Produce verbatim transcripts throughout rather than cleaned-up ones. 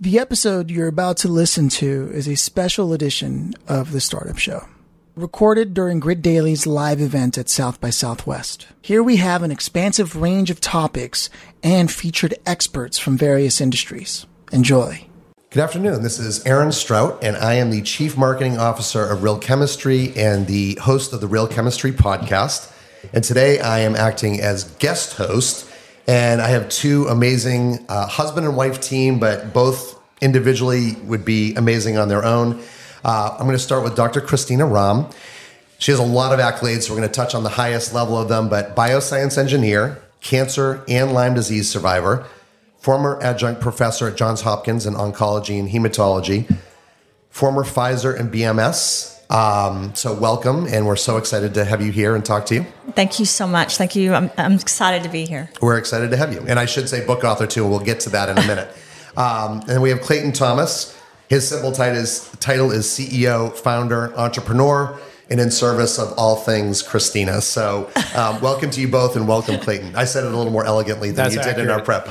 The episode you're about to listen to is a special edition of The Startup Show, recorded during Grit Daily's live event at South by Southwest. Here we have an expansive range of topics and featured experts from various industries. Enjoy. Good afternoon. This is Aaron Strout, and I am the Chief Marketing Officer of Real Chemistry and the host of the Real Chemistry podcast. And today I am acting as guest host, and I have two amazing uh, husband and wife team, but both individually would be amazing on their own. Uh, I'm going to start with Doctor Christina Rahm. She has a lot of accolades, so we're going to touch on the highest level of them, but bioscience engineer, cancer and Lyme disease survivor, former adjunct professor at Johns Hopkins in oncology and hematology, former Pfizer and B M S. Um, so welcome, and we're so excited to have you here and talk to you. Thank you so much. Thank you. I'm, I'm excited to be here. We're excited to have you. And I should say book author too, and we'll get to that in a minute. um, and we have Clayton Thomas. His simple title is, title is C E O, founder, entrepreneur, and in service of all things Christina. So um, welcome to you both, and welcome, Clayton. I said it a little more elegantly than That's you accurate. did in our prep.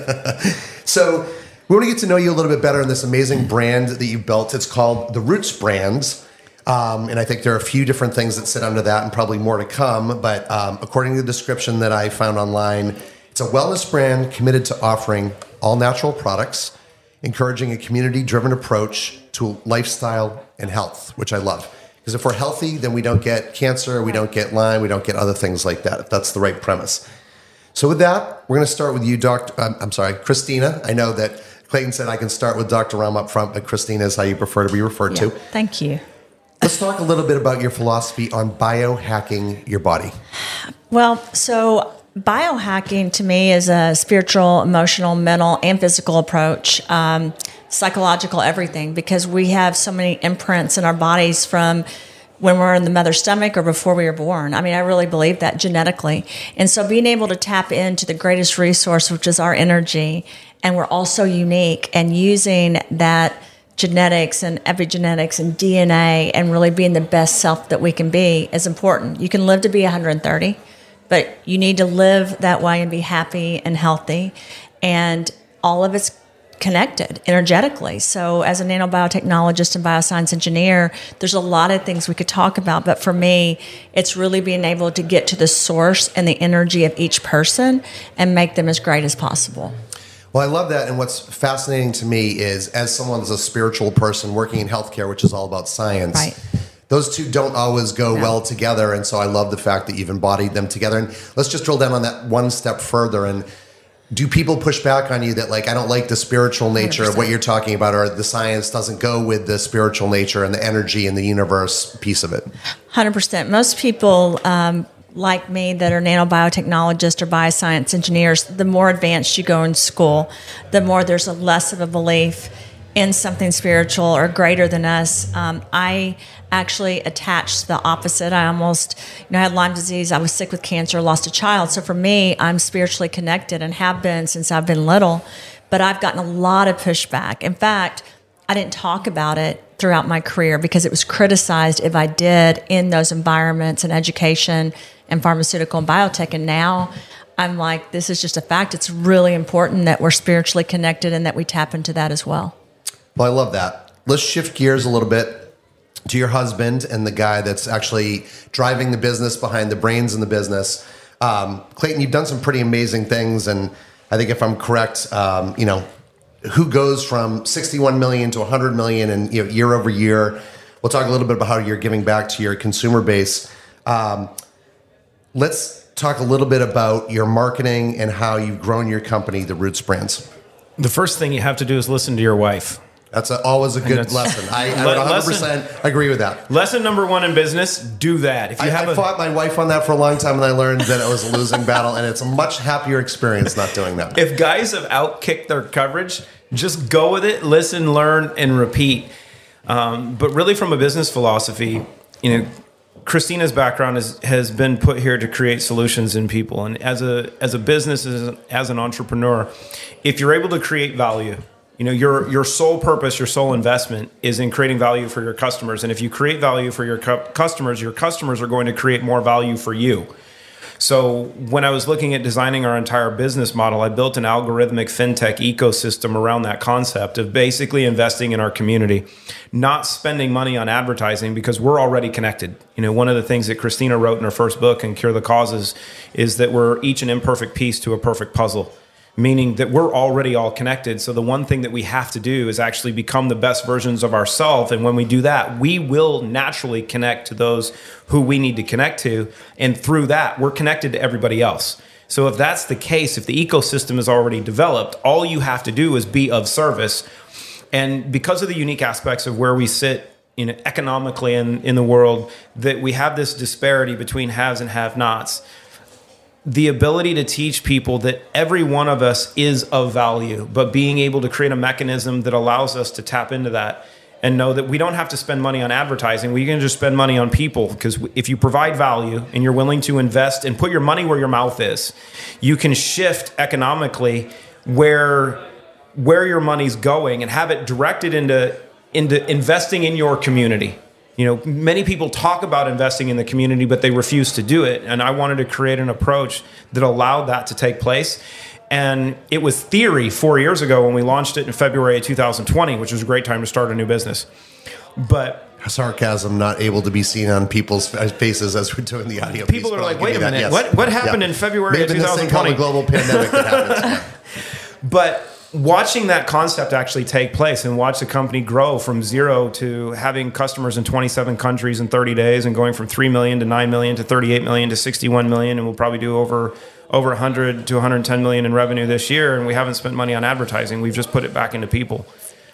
So we want to get to know you a little bit better in this amazing brand that you've built. It's called the Roots Brand. Um, and I think there are a few different things that sit under that and probably more to come. But um, according to the description that I found online, it's a wellness brand committed to offering all natural products, encouraging a community-driven approach to lifestyle and health, which I love. Because if we're healthy, then we don't get cancer, we don't get Lyme, we don't get other things like that, if that's the right premise. So with that, we're going to start with you, Doctor Um, I'm sorry, Christina. I know that Clayton said I can start with Doctor Rahm up front, but Christina is how you prefer to be referred Yeah, to. thank you. Let's talk a little bit about your philosophy on biohacking your body. Well, so biohacking to me is a spiritual, emotional, mental, and physical approach, um, psychological, everything, because we have so many imprints in our bodies from when we're in the mother's stomach or before we were born. I mean, I really believe that genetically. And so being able to tap into the greatest resource, which is our energy, and we're all so unique, and using that genetics and epigenetics and D N A and really being the best self that we can be is important. You can live to be one hundred thirty, but you need to live that way and be happy and healthy. And all of it's connected energetically. So as a nanobiotechnologist and bioscience engineer, there's a lot of things we could talk about. But for me, it's really being able to get to the source and the energy of each person and make them as great as possible. Well, I love that. And what's fascinating to me is, as someone that's a spiritual person working in healthcare, which is all about science, Right. those two don't always go No. well together. And so I love the fact that you've embodied them together. And let's just drill down on that one step further. And do people push back on you that, like, I don't like the spiritual nature one hundred percent of what you're talking about, or the science doesn't go with the spiritual nature and the energy and the universe piece of it? one hundred percent. Most people um, like me that are nanobiotechnologists or bioscience engineers, the more advanced you go in school, the more there's a less of a belief in something spiritual or greater than us. Um, I actually attached the opposite. I almost, you know, I had Lyme disease. I was sick with cancer, lost a child. So for me, I'm spiritually connected and have been since I've been little. But I've gotten a lot of pushback. In fact, I didn't talk about it throughout my career because it was criticized if I did in those environments and education and pharmaceutical and biotech. And now I'm like, this is just a fact. It's really important that we're spiritually connected and that we tap into that as well. Well, I love that. Let's shift gears a little bit to your husband and the guy that's actually driving the business, behind the brains in the business. Um, Clayton, you've done some pretty amazing things. And I think if I'm correct, um, you know, who goes from sixty-one million to one hundred million and, you know, year over year. We'll talk a little bit about how you're giving back to your consumer base. Um, let's talk a little bit about your marketing and how you've grown your company, the Roots Brands. The first thing you have to do is listen to your wife. That's a, always a good that's- lesson. I, I would one hundred percent agree with that. Lesson number one in business, do that. If you I, have I a, fought my wife on that for a long time, and I learned that it was a losing battle, and it's a much happier experience not doing that. if guys have outkicked their coverage, just go with it, listen, learn, and repeat. Um, but really from a business philosophy, you know, Christina's background is, has been put here to create solutions in people. And as a as a business, as, as an entrepreneur, if you're able to create value, you know, your your sole purpose, your sole investment is in creating value for your customers. And if you create value for your cu- customers, your customers are going to create more value for you. So when I was looking at designing our entire business model, I built an algorithmic fintech ecosystem around that concept of basically investing in our community, not spending money on advertising because we're already connected. You know, one of the things that Christina wrote in her first book, and Cure the Causes, is that we're each an imperfect piece to a perfect puzzle, meaning that we're already all connected. So the one thing that we have to do is actually become the best versions of ourselves. And when we do that, we will naturally connect to those who we need to connect to. And through that, we're connected to everybody else. So if that's the case, if the ecosystem is already developed, all you have to do is be of service. And because of the unique aspects of where we sit, you know, economically in, in the world, that we have this disparity between haves and have-nots, the ability to teach people that every one of us is of value, but being able to create a mechanism that allows us to tap into that and know that we don't have to spend money on advertising. We can just spend money on people, because if you provide value and you're willing to invest and put your money where your mouth is, you can shift economically where where your money's going and have it directed into into investing in your community. You know, many people talk about investing in the community, but they refuse to do it. And I wanted to create an approach that allowed that to take place. And it was theory four years ago when we launched it in February of two thousand twenty, which was a great time to start a new business. But sarcasm not able to be seen on people's faces as we're doing the audio. People piece, are like, I'll wait give a you that. minute, Yes. what what happened Yeah. in February of Maybe this thing twenty called twenty? the global pandemic that happens. But watching that concept actually take place and watch the company grow from zero to having customers in twenty-seven countries in thirty days and going from three million to nine million to thirty-eight million to sixty-one million, and we'll probably do over over one hundred to one hundred ten million in revenue this year, and we haven't spent money on advertising. We've just put it back into people.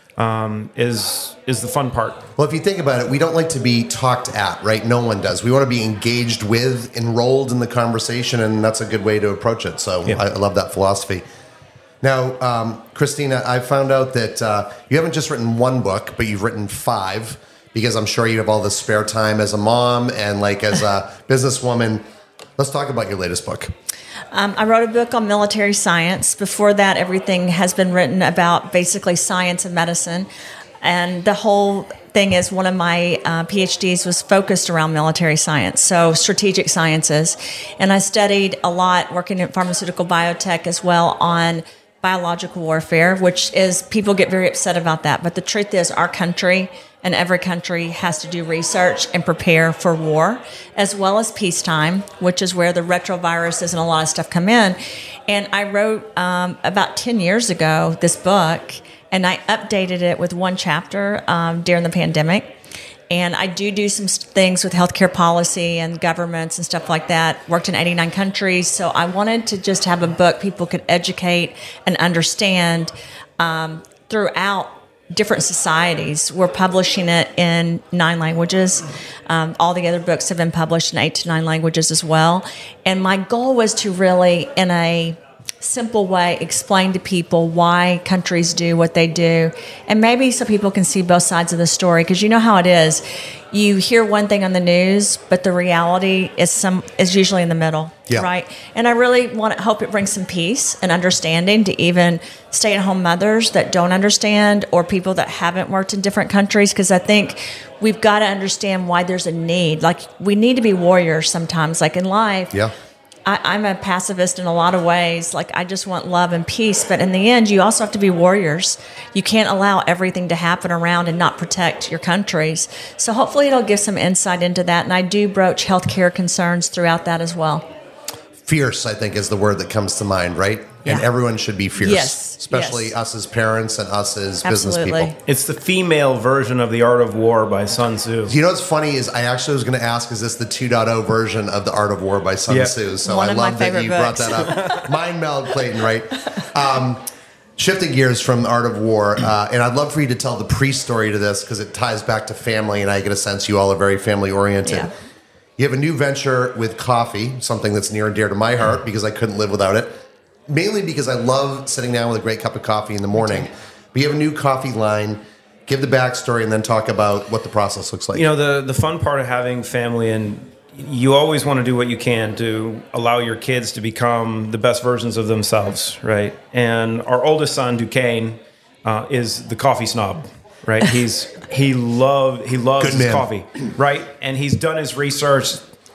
Um, is is the fun part. Well, if you think about it, we don't like to be talked at, right? No one does. We want to be engaged with, enrolled in the conversation, and that's a good way to approach it. So Yeah. I, I love that philosophy. Now, um, Christina, I found out that uh, you haven't just written one book, but you've written five, because I'm sure you have all this spare time as a mom and like as a businesswoman. Let's talk about your latest book. Um, I wrote a book on military science. Before that, everything has been written about basically science and medicine. And the whole thing is, one of my uh, PhDs was focused around military science, so strategic sciences. And I studied a lot working in pharmaceutical biotech as well on biological warfare, which is, people get very upset about that. But the truth is, our country and every country has to do research and prepare for war, as well as peacetime, which is where the retroviruses and a lot of stuff come in. And I wrote um, about ten years ago this book, and I updated it with one chapter um, during the pandemic. And I do do some things with healthcare policy and governments and stuff like that. Worked in eighty-nine countries. So I wanted to just have a book people could educate and understand um, throughout different societies. We're publishing it in nine languages. Um, all the other books have been published in eight to nine languages as well. And my goal was to really, in a simple way, explain to people why countries do what they do, and maybe so people can see both sides of the story. Because you know how it is, you hear one thing on the news, but the reality is some is usually in the middle, yeah. right? And I really want to hope it brings some peace and understanding to even stay-at-home mothers that don't understand, or people that haven't worked in different countries. Because I think we've got to understand why there's a need. Like, we need to be warriors sometimes, like in life. Yeah. I, I'm a pacifist in a lot of ways. Like, I just want love and peace. But in the end, you also have to be warriors. You can't allow everything to happen around and not protect your countries. So hopefully it'll give some insight into that. And I do broach healthcare concerns throughout that as well. Fierce, I think, is the word that comes to mind, right? Yeah. And everyone should be fierce. Yes, Especially yes. us as parents and us as Absolutely. business people. It's the female version of The Art of War by Sun Tzu. You know what's funny is I actually was going to ask, is this the two point oh version of The Art of War by Sun Yeah. Tzu? So One I of my love that favorite you books. brought that up. Mind meld, Clayton, right? Um, shifting gears from The Art of War, uh, and I'd love for you to tell the pre-story to this, because it ties back to family, and I get a sense you all are very family-oriented. Yeah. You have a new venture with coffee, something that's near and dear to my heart because I couldn't live without it. Mainly because I love sitting down with a great cup of coffee in the morning. But you have a new coffee line. Give the backstory and then talk about what the process looks like. You know, the, the fun part of having family, and you always want to do what you can to allow your kids to become the best versions of themselves, right? And our oldest son, Duquesne, uh, is the coffee snob, right? He's he love he loves Good his man. coffee, right? And he's done his research,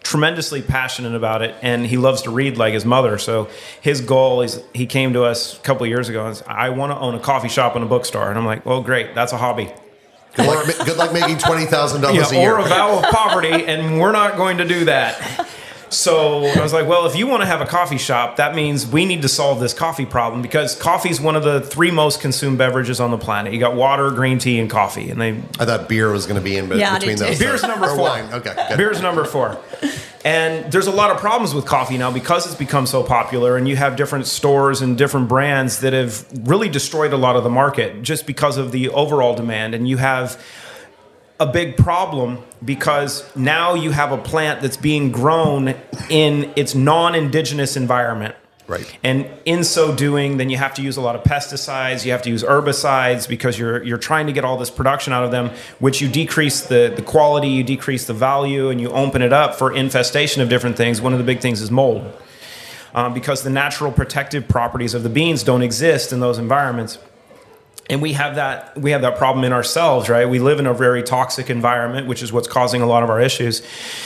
tremendously passionate about it, and he loves to read like his mother. So his goal is, he came to us a couple of years ago and said, I want to own a coffee shop and a bookstore. And I'm like, well, great, that's a hobby. Good luck, good luck making twenty thousand dollars yeah, a year. Or a vow of poverty, and we're not going to do that. So I was like, well, if you want to have a coffee shop, that means we need to solve this coffee problem, because coffee is one of the three most consumed beverages on the planet. You got water, green tea, and coffee. And they I thought beer was going to be in Yeah, I between did too. those. Beer's number Or four. wine. Okay, good. Beer's number four. And there's a lot of problems with coffee now because it's become so popular, and you have different stores and different brands that have really destroyed a lot of the market just because of the overall demand. And you have a big problem because now you have a plant that's being grown in its non-indigenous environment. Right. And in so doing, then you have to use a lot of pesticides, you have to use herbicides, because you're you're trying to get all this production out of them, which you decrease the, the quality, you decrease the value, and you open it up for infestation of different things. One of the big things is mold. Um, because the natural protective properties of the beans don't exist in those environments. And we have that we have that problem in ourselves, right? We live in a very toxic environment, which is what's causing a lot of our issues.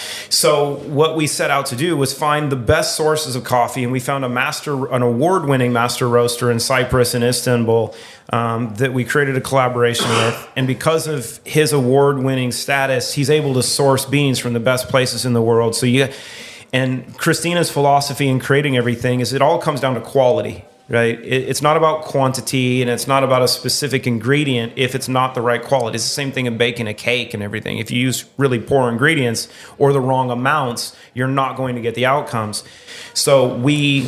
So what we set out to do was find the best sources of coffee, and we found a master, an award-winning master roaster in Cyprus in Istanbul um, that we created a collaboration with. And because of his award-winning status, he's able to source beans from the best places in the world. So you, and Christina's philosophy in creating everything is it all comes down to quality. Right? It's not about quantity, and it's not about a specific ingredient if it's not the right quality. It's the same thing in baking a cake and everything. If you use really poor ingredients or the wrong amounts, you're not going to get the outcomes. So we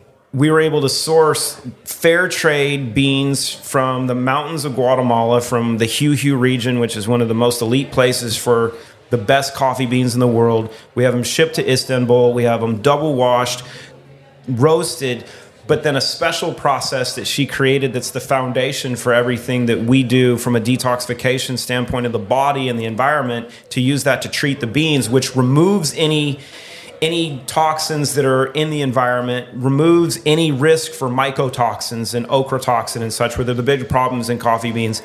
we were able to source fair trade beans from the mountains of Guatemala, from the Jujuy region, which is one of the most elite places for the best coffee beans in the world. We have them shipped to Istanbul. We have them double washed, roasted, but then a special process that she created that's the foundation for everything that we do from a detoxification standpoint of the body and the environment, to use that to treat the beans, which removes any any toxins that are in the environment, removes any risk for mycotoxins and ochratoxin and such, where they're the big problems in coffee beans.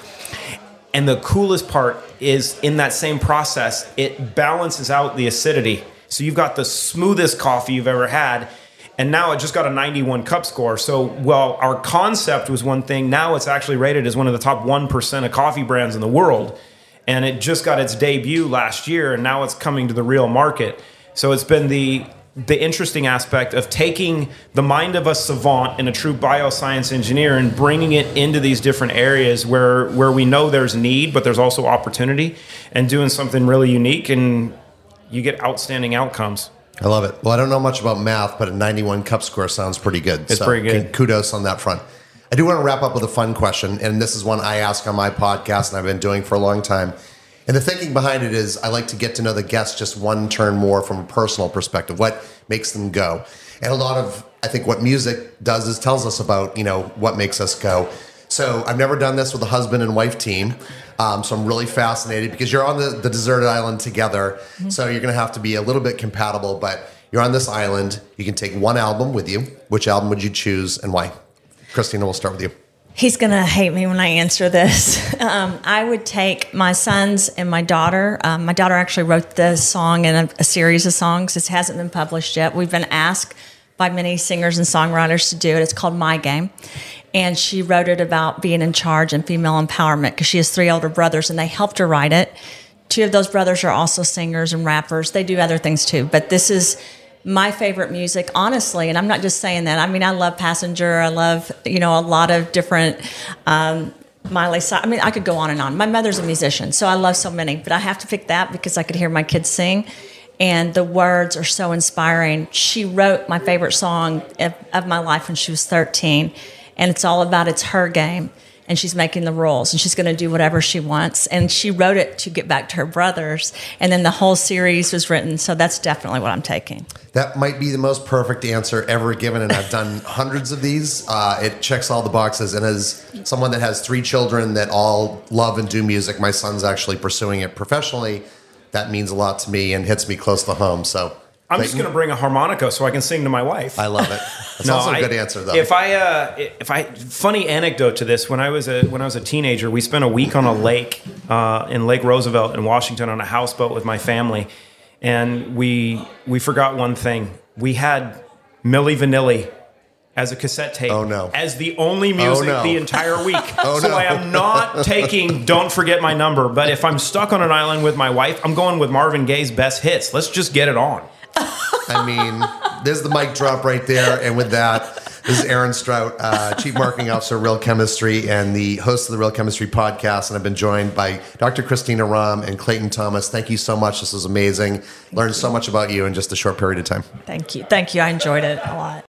And the coolest part is, in that same process, it balances out the acidity. So you've got the smoothest coffee you've ever had, and now it just got a ninety-one cup score. So, well, our concept was one thing. Now it's actually rated as one of the top one percent of coffee brands in the world. And it just got its debut last year, and now it's coming to the real market. So it's been the the interesting aspect of taking the mind of a savant and a true bioscience engineer and bringing it into these different areas where, where we know there's need, but there's also opportunity, and doing something really unique, and you get outstanding outcomes. I love it. Well, I don't know much about math, but a ninety-one cup score sounds pretty good. It's pretty good. Kudos on that front. I do want to wrap up with a fun question, and this is one I ask on my podcast, and I've been doing for a long time. And the thinking behind it is I like to get to know the guests just one turn more from a personal perspective. What makes them go? And a lot of, I think what music does is tells us about, you know, what makes us go. So I've never done this with a husband and wife team. Um, so I'm really fascinated because you're on the, the deserted island together. Mm-hmm. So you're going to have to be a little bit compatible, but you're on this island. You can take one album with you. Which album would you choose and why? Christina, we'll start with you. He's going to hate me when I answer this. Um, I would take my sons and my daughter. Um, my daughter actually wrote the song in a, a series of songs. It hasn't been published yet. We've been asked by many singers and songwriters to do it. It's called My Game. And she wrote it about being in charge and female empowerment because she has three older brothers, and they helped her write it. Two of those brothers are also singers and rappers. They do other things too. But this is my favorite music, honestly, and I'm not just saying that. I mean, I love Passenger. I love, you know, a lot of different um, Miley Cyrus. I mean, I could go on and on. My mother's a musician, so I love so many. But I have to pick that because I could hear my kids sing, and the words are so inspiring. She wrote my favorite song of, of my life when she was thirteen, and it's all about it's her game. And she's making the rules, and she's going to do whatever she wants. And she wrote it to get back to her brothers. And then the whole series was written. So that's definitely what I'm taking. That might be the most perfect answer ever given. And I've done hundreds of these. Uh, it checks all the boxes. And as someone that has three children that all love and do music, my son's actually pursuing it professionally. That means a lot to me and hits me close to home. So I'm just going to bring a harmonica so I can sing to my wife. I love it. That's no, also a I, good answer, though. If I, uh, if I, funny anecdote to this: when I was a when I was a teenager, we spent a week on a lake uh, in Lake Roosevelt in Washington on a houseboat with my family, and we we forgot one thing. We had Milli Vanilli as a cassette tape. Oh, no. As the only music Oh, no. the entire week. Oh, so no. I am not taking Don't Forget My Number. But if I'm stuck on an island with my wife, I'm going with Marvin Gaye's Best Hits. Let's just get it on. I mean, there's the mic drop right there. And with that, this is Aaron Strout, uh, Chief Marketing Officer of Real Chemistry and the host of the Real Chemistry podcast. And I've been joined by Doctor Christina Rahm and Clayton Thomas. Thank you so much. This was amazing. Learned so much about you in just a short period of time. Thank you. Thank you. I enjoyed it a lot.